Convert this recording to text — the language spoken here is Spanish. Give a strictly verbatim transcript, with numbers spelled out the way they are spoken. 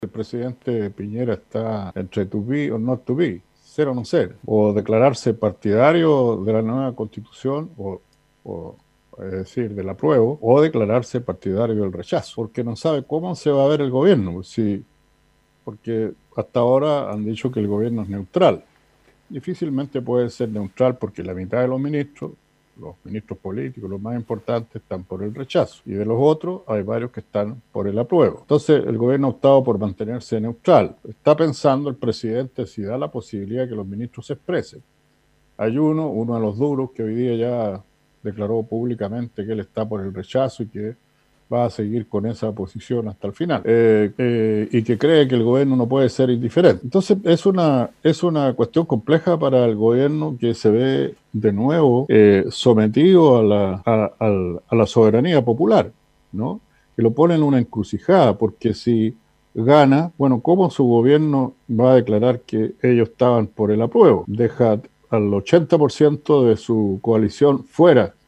El presidente Piñera está entre to be o not to be, ser o no ser, o declararse partidario de la nueva constitución, o, o es decir, del apruebo, o declararse partidario del rechazo, porque no sabe cómo se va a ver el gobierno, si, porque hasta ahora han dicho que el gobierno es neutral. Difícilmente puede ser neutral porque la mitad de los ministros, los ministros políticos, los más importantes, están por el rechazo. Y de los otros hay varios que están por el apruebo. Entonces el gobierno ha optado por mantenerse neutral. Está pensando el presidente si da la posibilidad que los ministros se expresen. Hay uno, uno de los duros, que hoy día ya declaró públicamente que él está por el rechazo y que va a seguir con esa posición hasta el final, eh, eh, y que cree que el gobierno no puede ser indiferente. Entonces es una, es una cuestión compleja para el gobierno, que se ve de nuevo eh, sometido a la, a, a, a la soberanía popular, ¿no? Que lo pone en una encrucijada, porque si gana, bueno, ¿cómo su gobierno va a declarar que ellos estaban por el apruebo? Deja al ochenta por ciento de su coalición fuera